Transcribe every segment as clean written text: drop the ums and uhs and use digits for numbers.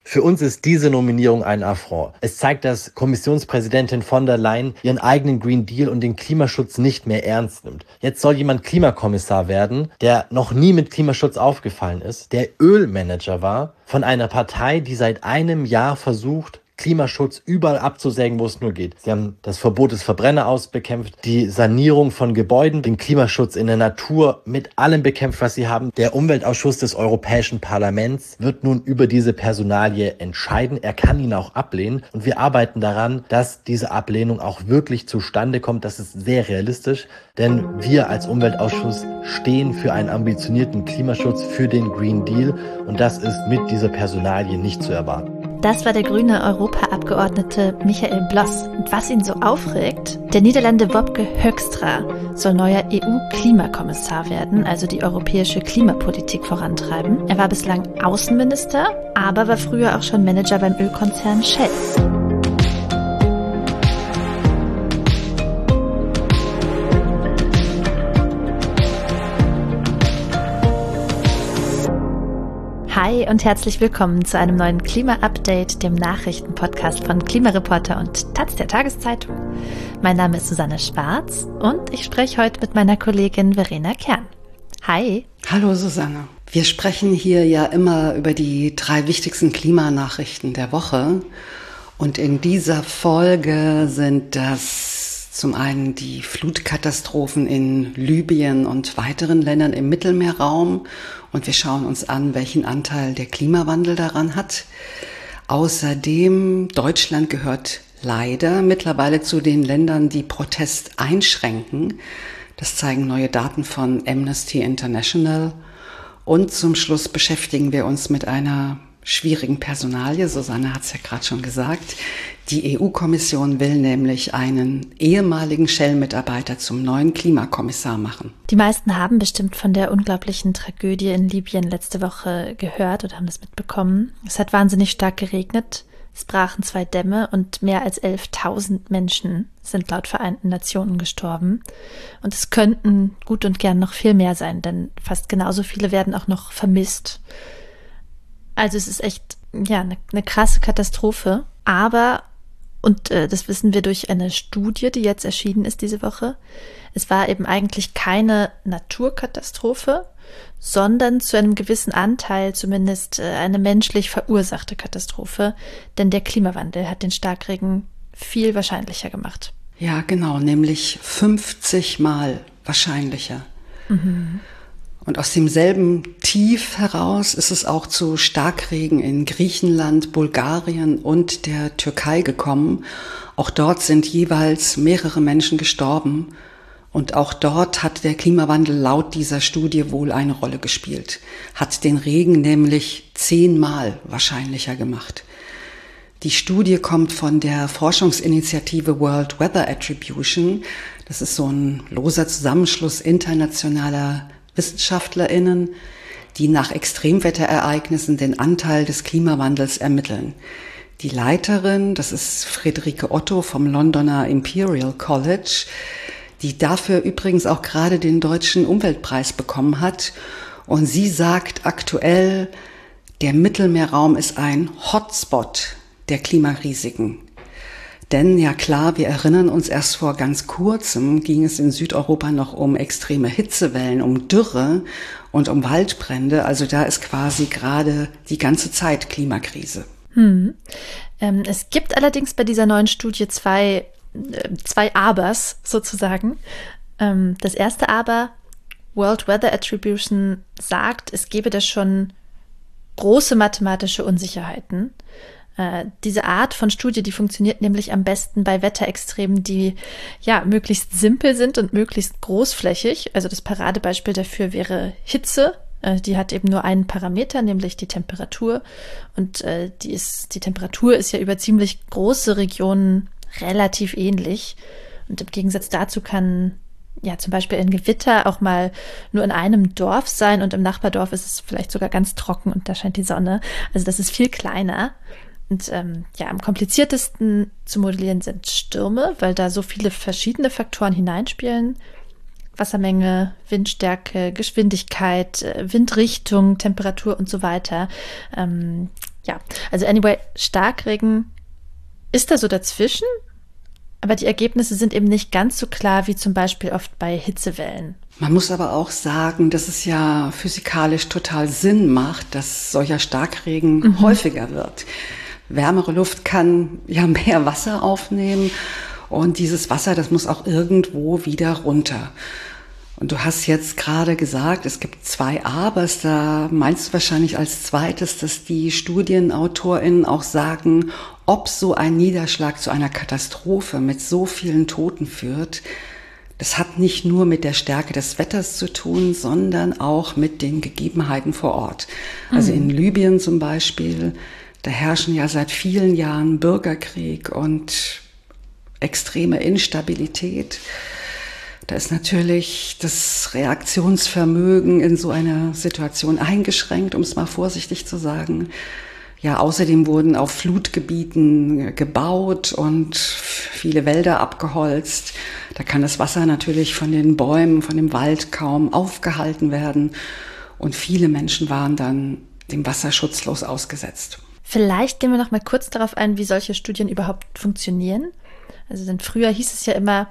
Für uns ist diese Nominierung ein Affront. Es zeigt, dass Kommissionspräsidentin von der Leyen ihren eigenen Green Deal und den Klimaschutz nicht mehr ernst nimmt. Jetzt soll jemand Klimakommissar werden, der noch nie mit Klimaschutz aufgefallen ist, der Ölmanager war von einer Partei, die seit einem Jahr versucht, Klimaschutz überall abzusägen, wo es nur geht. Sie haben das Verbot des Verbrenneraus bekämpft, die Sanierung von Gebäuden, den Klimaschutz in der Natur mit allem bekämpft, was sie haben. Der Umweltausschuss des Europäischen Parlaments wird nun über diese Personalie entscheiden. Er kann ihn auch ablehnen und wir arbeiten daran, dass diese Ablehnung auch wirklich zustande kommt. Das ist sehr realistisch, denn wir als Umweltausschuss stehen für einen ambitionierten Klimaschutz, für den Green Deal und das ist mit dieser Personalie nicht zu erwarten. Das war der grüne Europaabgeordnete Michael Bloss. Und was ihn so aufregt, der Niederlande Wopke Hoekstra soll neuer EU-Klimakommissar werden, also die europäische Klimapolitik vorantreiben. Er war bislang Außenminister, aber war früher auch schon Manager beim Ölkonzern Shell. Hi und herzlich willkommen zu einem neuen Klima-Update, dem Nachrichtenpodcast von Klimareporter und Taz der Tageszeitung. Mein Name ist Susanne Schwarz und ich spreche heute mit meiner Kollegin Verena Kern. Hi. Hallo Susanne. Wir sprechen hier ja immer über die 3 wichtigsten Klimanachrichten der Woche. Und in dieser Folge sind das zum einen die Flutkatastrophen in Libyen und weiteren Ländern im Mittelmeerraum. Und wir schauen uns an, welchen Anteil der Klimawandel daran hat. Außerdem, Deutschland gehört leider mittlerweile zu den Ländern, die Protest einschränken. Das zeigen neue Daten von Amnesty International. Und zum Schluss beschäftigen wir uns mit einer schwierigen Personalie. Susanne hat es ja gerade schon gesagt. Die EU-Kommission will nämlich einen ehemaligen Shell-Mitarbeiter zum neuen Klimakommissar machen. Die meisten haben bestimmt von der unglaublichen Tragödie in Libyen letzte Woche gehört oder haben das mitbekommen. Es hat wahnsinnig stark geregnet. Es brachen 2 Dämme und mehr als 11.000 Menschen sind laut Vereinten Nationen gestorben. Und es könnten gut und gern noch viel mehr sein, denn fast genauso viele werden auch noch vermisst. Also es ist echt eine krasse Katastrophe, aber, und das wissen wir durch eine Studie, die jetzt erschienen ist diese Woche, es war eben eigentlich keine Naturkatastrophe, sondern zu einem gewissen Anteil zumindest eine menschlich verursachte Katastrophe, denn der Klimawandel hat den Starkregen viel wahrscheinlicher gemacht. Ja, genau, nämlich 50 Mal wahrscheinlicher. Mhm. Und aus demselben Tief heraus ist es auch zu Starkregen in Griechenland, Bulgarien und der Türkei gekommen. Auch dort sind jeweils mehrere Menschen gestorben. Und auch dort hat der Klimawandel laut dieser Studie wohl eine Rolle gespielt. Hat den Regen nämlich 10-mal wahrscheinlicher gemacht. Die Studie kommt von der Forschungsinitiative World Weather Attribution. Das ist so ein loser Zusammenschluss internationaler WissenschaftlerInnen, die nach Extremwetterereignissen den Anteil des Klimawandels ermitteln. Die Leiterin, das ist Friederike Otto vom Londoner Imperial College, die dafür übrigens auch gerade den Deutschen Umweltpreis bekommen hat. Und sie sagt aktuell, der Mittelmeerraum ist ein Hotspot der Klimarisiken. Denn ja klar, wir erinnern uns, erst vor ganz kurzem ging es in Südeuropa noch um extreme Hitzewellen, um Dürre und um Waldbrände. Also da ist quasi gerade die ganze Zeit Klimakrise. Es gibt allerdings bei dieser neuen Studie zwei Abers sozusagen. Das erste Aber, World Weather Attribution sagt, es gebe da schon große mathematische Unsicherheiten. Diese Art von Studie, die funktioniert nämlich am besten bei Wetterextremen, die ja möglichst simpel sind und möglichst großflächig. Also das Paradebeispiel dafür wäre Hitze. Die hat eben nur einen Parameter, nämlich die Temperatur. Und die Temperatur ist ja über ziemlich große Regionen relativ ähnlich. Und im Gegensatz dazu kann ja zum Beispiel ein Gewitter auch mal nur in einem Dorf sein und im Nachbardorf ist es vielleicht sogar ganz trocken und da scheint die Sonne. Also das ist viel kleiner. Und am kompliziertesten zu modellieren sind Stürme, weil da so viele verschiedene Faktoren hineinspielen. Wassermenge, Windstärke, Geschwindigkeit, Windrichtung, Temperatur und so weiter. Ja, also anyway, Starkregen ist da so dazwischen, aber die Ergebnisse sind eben nicht ganz so klar wie zum Beispiel oft bei Hitzewellen. Man muss aber auch sagen, dass es ja physikalisch total Sinn macht, dass solcher Starkregen häufiger wird. Wärmere Luft kann ja mehr Wasser aufnehmen und dieses Wasser, das muss auch irgendwo wieder runter. Und du hast jetzt gerade gesagt, es gibt 2 Abers, da meinst du wahrscheinlich als zweites, dass die StudienautorInnen auch sagen, ob so ein Niederschlag zu einer Katastrophe mit so vielen Toten führt. Das hat nicht nur mit der Stärke des Wetters zu tun, sondern auch mit den Gegebenheiten vor Ort. Also in Libyen zum Beispiel, da herrschen ja seit vielen Jahren Bürgerkrieg und extreme Instabilität. Da ist natürlich das Reaktionsvermögen in so einer Situation eingeschränkt, um es mal vorsichtig zu sagen. Ja, außerdem wurden auf Flutgebieten gebaut und viele Wälder abgeholzt. Da kann das Wasser natürlich von den Bäumen, von dem Wald kaum aufgehalten werden. Und viele Menschen waren dann dem Wasser schutzlos ausgesetzt. Vielleicht gehen wir noch mal kurz darauf ein, wie solche Studien überhaupt funktionieren. Also denn früher hieß es ja immer,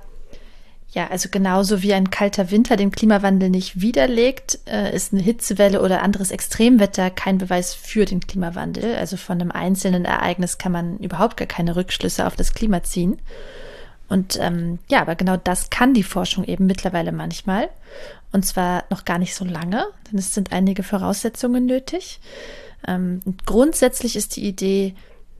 ja, also genauso wie ein kalter Winter den Klimawandel nicht widerlegt, ist eine Hitzewelle oder anderes Extremwetter kein Beweis für den Klimawandel. Also von einem einzelnen Ereignis kann man überhaupt gar keine Rückschlüsse auf das Klima ziehen. Und ja, aber genau das kann die Forschung eben mittlerweile manchmal. Und zwar noch gar nicht so lange, denn es sind einige Voraussetzungen nötig. Grundsätzlich ist die Idee,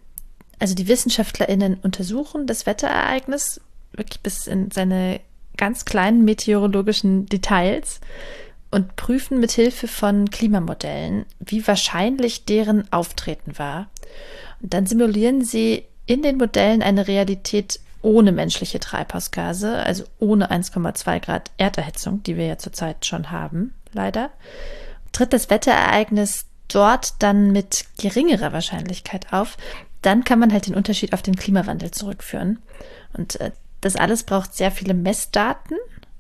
also die WissenschaftlerInnen untersuchen das Wetterereignis wirklich bis in seine ganz kleinen meteorologischen Details und prüfen mit Hilfe von Klimamodellen, wie wahrscheinlich deren Auftreten war. Und dann simulieren sie in den Modellen eine Realität ohne menschliche Treibhausgase, also ohne 1,2 Grad Erderhitzung, die wir ja zurzeit schon haben, leider. Tritt das Wetterereignis dort dann mit geringerer Wahrscheinlichkeit auf, dann kann man halt den Unterschied auf den Klimawandel zurückführen. Und das alles braucht sehr viele Messdaten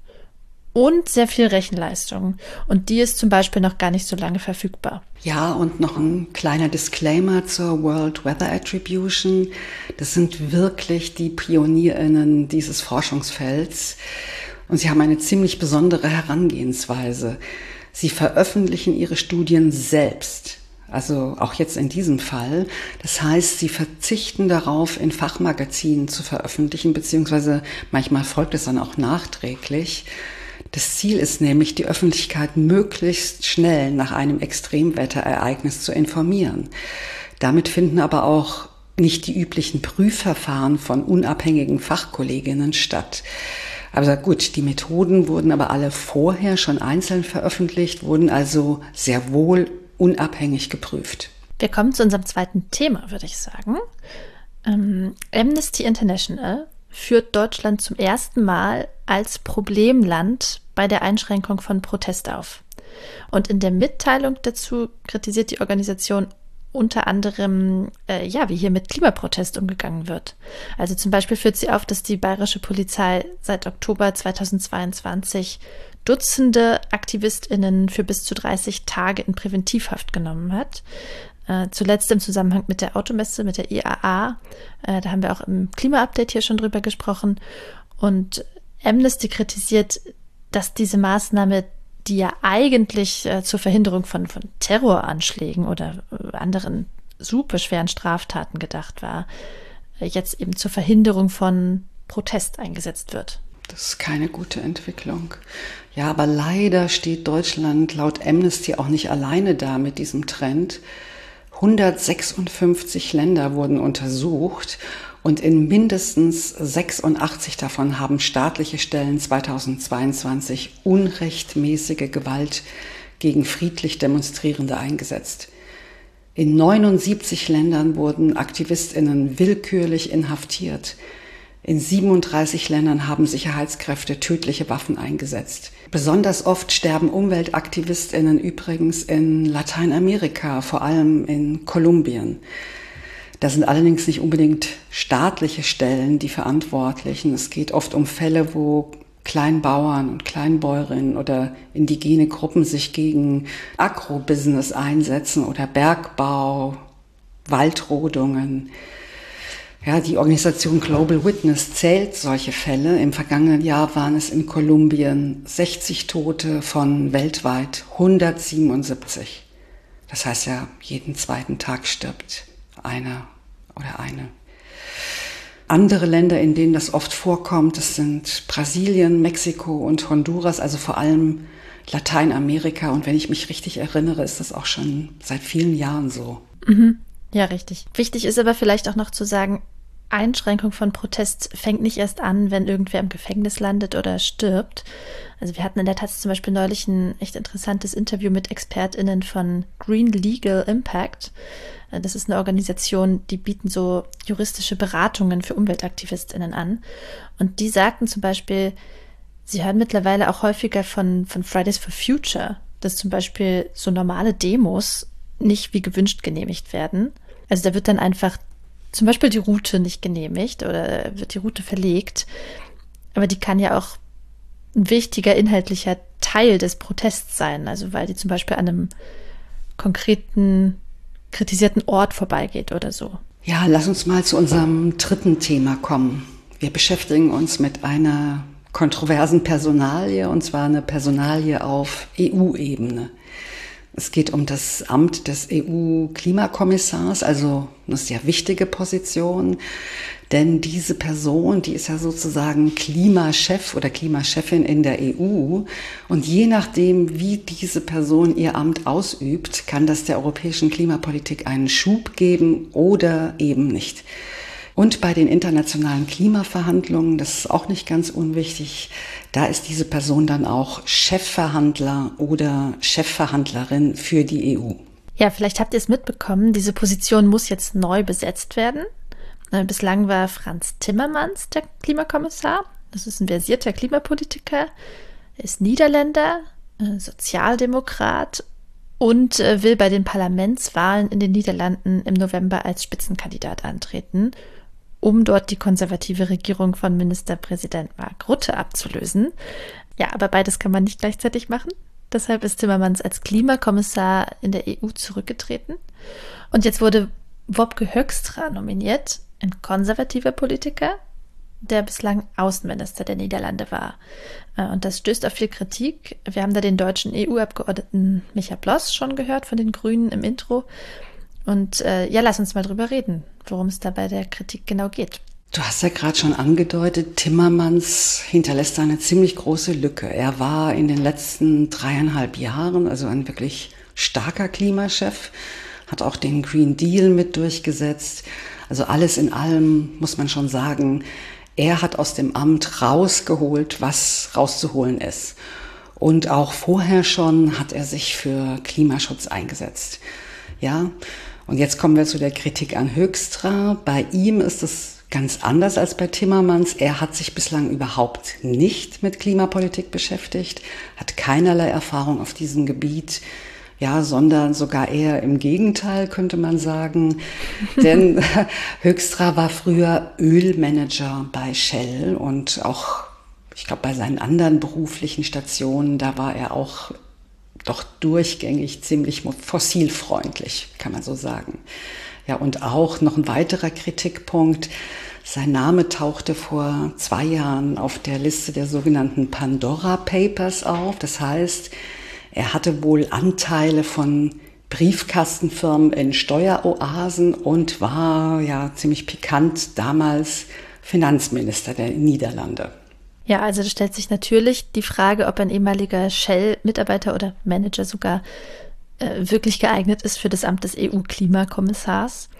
und sehr viel Rechenleistung. Und die ist zum Beispiel noch gar nicht so lange verfügbar. Ja, und noch ein kleiner Disclaimer zur World Weather Attribution. Das sind wirklich die PionierInnen dieses Forschungsfelds. Und sie haben eine ziemlich besondere Herangehensweise. Sie veröffentlichen ihre Studien selbst. Also auch jetzt in diesem Fall. Das heißt, sie verzichten darauf, in Fachmagazinen zu veröffentlichen, beziehungsweise manchmal folgt es dann auch nachträglich. Das Ziel ist nämlich, die Öffentlichkeit möglichst schnell nach einem Extremwetterereignis zu informieren. Damit finden aber auch nicht die üblichen Prüfverfahren von unabhängigen Fachkolleginnen statt. Aber gut, die Methoden wurden aber alle vorher schon einzeln veröffentlicht, wurden also sehr wohl unabhängig geprüft. Wir kommen zu unserem zweiten Thema, würde ich sagen. Amnesty International führt Deutschland zum ersten Mal als Problemland bei der Einschränkung von Protest auf. Und in der Mitteilung dazu kritisiert die Organisation unter anderem, wie hier mit Klimaprotest umgegangen wird. Also zum Beispiel führt sie auf, dass die bayerische Polizei seit Oktober 2022 Dutzende AktivistInnen für bis zu 30 Tage in Präventivhaft genommen hat. Zuletzt im Zusammenhang mit der Automesse, mit der IAA. Da haben wir auch im Klima-Update hier schon drüber gesprochen. Und Amnesty kritisiert, dass diese Maßnahme, die ja eigentlich zur Verhinderung von Terroranschlägen oder anderen superschweren Straftaten gedacht war, jetzt eben zur Verhinderung von Protest eingesetzt wird. Das ist keine gute Entwicklung. Ja, aber leider steht Deutschland laut Amnesty auch nicht alleine da mit diesem Trend. 156 Länder wurden untersucht und in mindestens 86 davon haben staatliche Stellen 2022 unrechtmäßige Gewalt gegen friedlich Demonstrierende eingesetzt. In 79 Ländern wurden AktivistInnen willkürlich inhaftiert. In 37 Ländern haben Sicherheitskräfte tödliche Waffen eingesetzt. Besonders oft sterben UmweltaktivistInnen übrigens in Lateinamerika, vor allem in Kolumbien. Da sind allerdings nicht unbedingt staatliche Stellen die Verantwortlichen. Es geht oft um Fälle, wo Kleinbauern und Kleinbäuerinnen oder indigene Gruppen sich gegen Agrobusiness einsetzen oder Bergbau, Waldrodungen. Ja, die Organisation Global Witness zählt solche Fälle. Im vergangenen Jahr waren es in Kolumbien 60 Tote von weltweit 177. Das heißt ja, jeden zweiten Tag stirbt einer oder eine. Andere Länder, in denen das oft vorkommt, das sind Brasilien, Mexiko und Honduras, also vor allem Lateinamerika. Und wenn ich mich richtig erinnere, ist das auch schon seit vielen Jahren so. Mhm. Ja, richtig. Wichtig ist aber vielleicht auch noch zu sagen, Einschränkung von Protest fängt nicht erst an, wenn irgendwer im Gefängnis landet oder stirbt. Also wir hatten in der Taz zum Beispiel neulich ein echt interessantes Interview mit ExpertInnen von Green Legal Impact. Das ist eine Organisation, die bieten so juristische Beratungen für UmweltaktivistInnen an. Und die sagten zum Beispiel, sie hören mittlerweile auch häufiger von Fridays for Future, dass zum Beispiel so normale Demos nicht wie gewünscht genehmigt werden. Also da wird dann einfach zum Beispiel die Route nicht genehmigt oder wird die Route verlegt. Aber die kann ja auch ein wichtiger inhaltlicher Teil des Protests sein. Also weil die zum Beispiel an einem konkreten, kritisierten Ort vorbeigeht oder so. Ja, lass uns mal zu unserem dritten Thema kommen. Wir beschäftigen uns mit einer kontroversen Personalie, und zwar eine Personalie auf EU-Ebene. Es geht um das Amt des EU-Klimakommissars, also eine sehr wichtige Position, denn diese Person, die ist ja sozusagen Klimachef oder Klimachefin in der EU, und je nachdem, wie diese Person ihr Amt ausübt, kann das der europäischen Klimapolitik einen Schub geben oder eben nicht. Und bei den internationalen Klimaverhandlungen, das ist auch nicht ganz unwichtig, da ist diese Person dann auch Chefverhandler oder Chefverhandlerin für die EU. Ja, vielleicht habt ihr es mitbekommen, diese Position muss jetzt neu besetzt werden. Bislang war Frans Timmermans der Klimakommissar. Das ist ein versierter Klimapolitiker. Er ist Niederländer, Sozialdemokrat und will bei den Parlamentswahlen in den Niederlanden im November als Spitzenkandidat antreten, um dort die konservative Regierung von Ministerpräsident Mark Rutte abzulösen. Ja, aber beides kann man nicht gleichzeitig machen. Deshalb ist Timmermans als Klimakommissar in der EU zurückgetreten. Und jetzt wurde Wopke Hoekstra nominiert, ein konservativer Politiker, der bislang Außenminister der Niederlande war. Und das stößt auf viel Kritik. Wir haben da den deutschen EU-Abgeordneten Micha Bloss schon gehört von den Grünen im Intro. Und ja, lass uns mal drüber reden, worum es da bei der Kritik genau geht. Du hast ja gerade schon angedeutet, Timmermans hinterlässt da eine ziemlich große Lücke. Er war in den letzten 3,5 Jahren also ein wirklich starker Klimachef, hat auch den Green Deal mit durchgesetzt. Also alles in allem muss man schon sagen, er hat aus dem Amt rausgeholt, was rauszuholen ist. Und auch vorher schon hat er sich für Klimaschutz eingesetzt. Ja, und jetzt kommen wir zu der Kritik an Hoekstra. Bei ihm ist es ganz anders als bei Timmermans. Er hat sich bislang überhaupt nicht mit Klimapolitik beschäftigt, hat keinerlei Erfahrung auf diesem Gebiet, ja, sondern sogar eher im Gegenteil, könnte man sagen. Denn Hoekstra war früher Ölmanager bei Shell und auch, ich glaube, bei seinen anderen beruflichen Stationen, da war er auch doch durchgängig ziemlich fossilfreundlich, kann man so sagen. Ja, und auch noch ein weiterer Kritikpunkt. Sein Name tauchte vor 2 Jahren auf der Liste der sogenannten Pandora Papers auf. Das heißt, er hatte wohl Anteile von Briefkastenfirmen in Steueroasen und war ja ziemlich pikant damals Finanzminister der Niederlande. Ja, also da stellt sich natürlich die Frage, ob ein ehemaliger Shell-Mitarbeiter oder Manager sogar wirklich geeignet ist für das Amt des EU-Klimakommissars.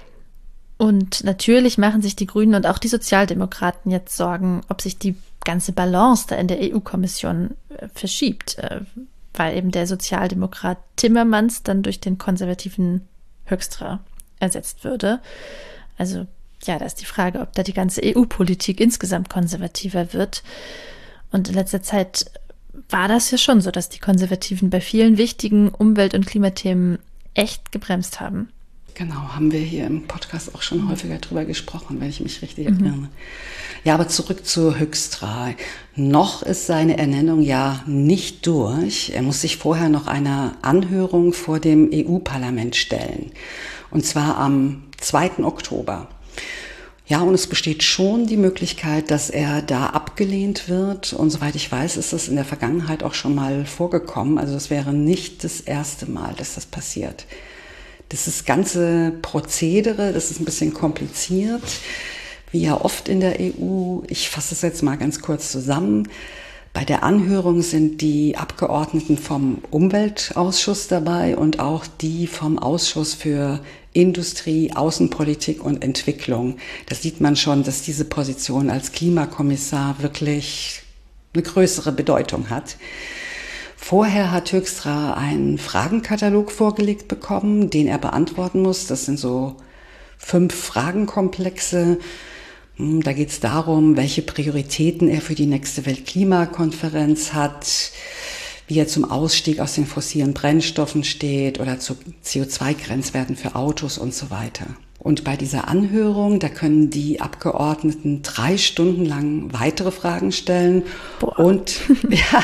Und natürlich machen sich die Grünen und auch die Sozialdemokraten jetzt Sorgen, ob sich die ganze Balance da in der EU-Kommission verschiebt, weil eben der Sozialdemokrat Timmermans dann durch den konservativen Hoekstra ersetzt würde. Also ja, da ist die Frage, ob da die ganze EU-Politik insgesamt konservativer wird. Und in letzter Zeit war das ja schon so, dass die Konservativen bei vielen wichtigen Umwelt- und Klimathemen echt gebremst haben. Genau, haben wir hier im Podcast auch schon häufiger drüber gesprochen, wenn ich mich richtig erinnere. Ja, aber zurück zu Hoekstra. Noch ist seine Ernennung ja nicht durch. Er muss sich vorher noch einer Anhörung vor dem EU-Parlament stellen. Und zwar am 2. Oktober. Ja, und es besteht schon die Möglichkeit, dass er da abgelehnt wird. Und soweit ich weiß, ist das in der Vergangenheit auch schon mal vorgekommen. Also es wäre nicht das erste Mal, dass das passiert. Das ganze Prozedere, das ist ein bisschen kompliziert, wie ja oft in der EU. Ich fasse es jetzt mal ganz kurz zusammen. Bei der Anhörung sind die Abgeordneten vom Umweltausschuss dabei und auch die vom Ausschuss für Industrie, Außenpolitik und Entwicklung. Da sieht man schon, dass diese Position als Klimakommissar wirklich eine größere Bedeutung hat. Vorher hat Hoekstra einen Fragenkatalog vorgelegt bekommen, den er beantworten muss. Das sind so 5 Fragenkomplexe. Da geht es darum, welche Prioritäten er für die nächste Weltklimakonferenz hat, wie er zum Ausstieg aus den fossilen Brennstoffen steht oder zu CO2-Grenzwerten für Autos und so weiter. Und bei dieser Anhörung, da können die Abgeordneten 3 Stunden lang weitere Fragen stellen. Boah. Und ja,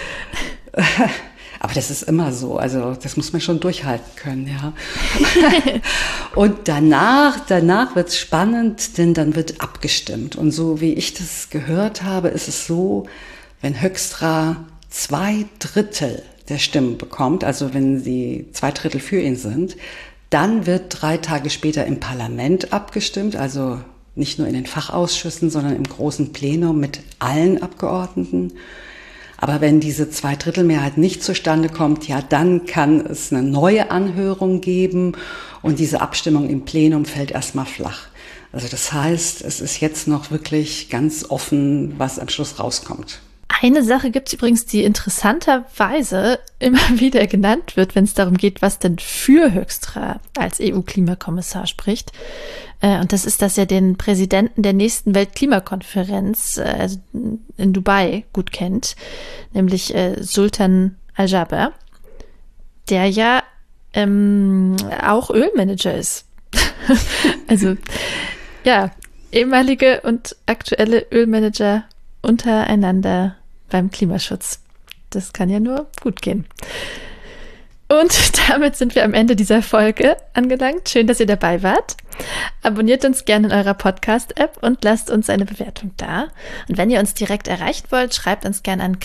aber das ist immer so, also das muss man schon durchhalten können, ja. Und danach wird's spannend, denn dann wird abgestimmt. Und so wie ich das gehört habe, ist es so, wenn Hoekstra 2/3 der Stimmen bekommt, also wenn sie 2/3 für ihn sind, dann wird 3 Tage später im Parlament abgestimmt, also nicht nur in den Fachausschüssen, sondern im großen Plenum mit allen Abgeordneten. Aber wenn diese 2/3 nicht zustande kommt, ja, dann kann es eine neue Anhörung geben und diese Abstimmung im Plenum fällt erstmal flach. Also das heißt, es ist jetzt noch wirklich ganz offen, was am Schluss rauskommt. Eine Sache gibt es übrigens, die interessanterweise immer wieder genannt wird, wenn es darum geht, was denn für Hoekstra als EU-Klimakommissar spricht. Und das ist, dass er den Präsidenten der nächsten Weltklimakonferenz also in Dubai gut kennt, nämlich Sultan Al-Jaber, der ja auch Ölmanager ist. Also ja, ehemalige und aktuelle Ölmanager untereinander beim Klimaschutz. Das kann ja nur gut gehen. Und damit sind wir am Ende dieser Folge angelangt. Schön, dass ihr dabei wart. Abonniert uns gerne in eurer Podcast-App und lasst uns eine Bewertung da. Und wenn ihr uns direkt erreichen wollt, schreibt uns gerne an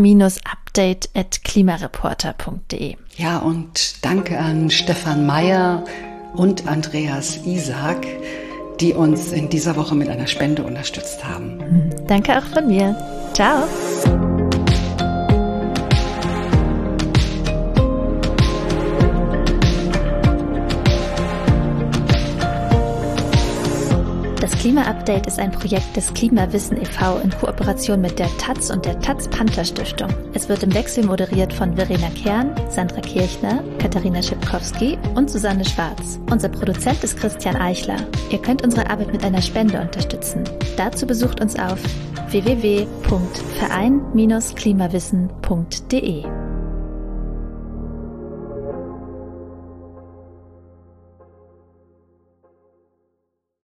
klima-update@klimareporter.de. Ja, und danke an Stefan Meyer und Andreas Isak, die uns in dieser Woche mit einer Spende unterstützt haben. Danke auch von mir. Ciao. Das Klima-Update ist ein Projekt des Klimawissen e.V. in Kooperation mit der taz und der Taz-Panther-Stiftung. Es wird im Wechsel moderiert von Verena Kern, Sandra Kirchner, Katharina Schipkowski und Susanne Schwarz. Unser Produzent ist Christian Eichler. Ihr könnt unsere Arbeit mit einer Spende unterstützen. Dazu besucht uns auf www.verein-klimawissen.de.